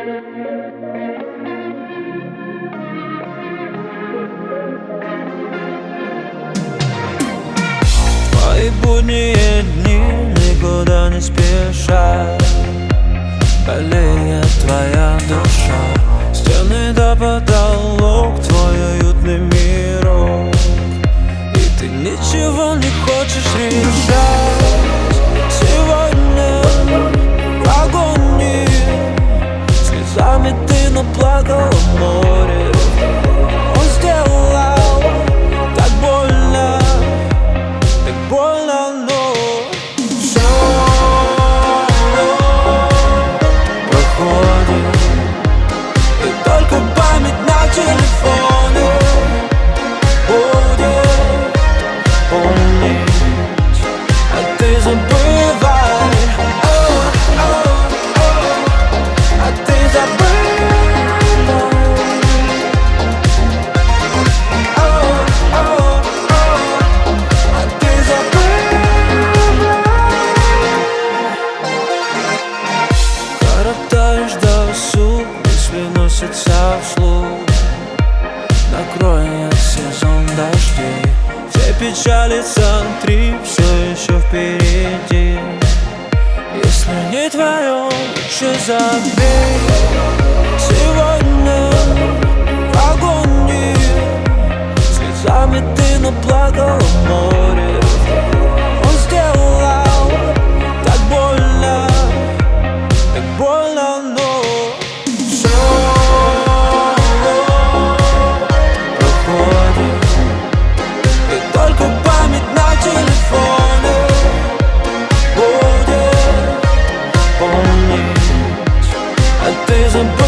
Твои будние дни никуда не спешат, болеет твоя душа. Стены до потолок, твой уютный мирок, и ты ничего не хочешь решать. Сегодня в агонии, слезами ты наплакала море. Он сделал так больно, но все проходит, и только память на телефоне будет помнить, а ты забывай, а ты забывай, а ты забывай. Коротаешь досуг, мысли носятся вслух. Накроет сезон дождей, все печали сотри, все еще впереди. Если не твое, лучше забей. Сегодня в агонии, слезами ты наплакала море. Он сделал так больно, но все проходит, и только память на телефоне будет помнить, а ты забыл.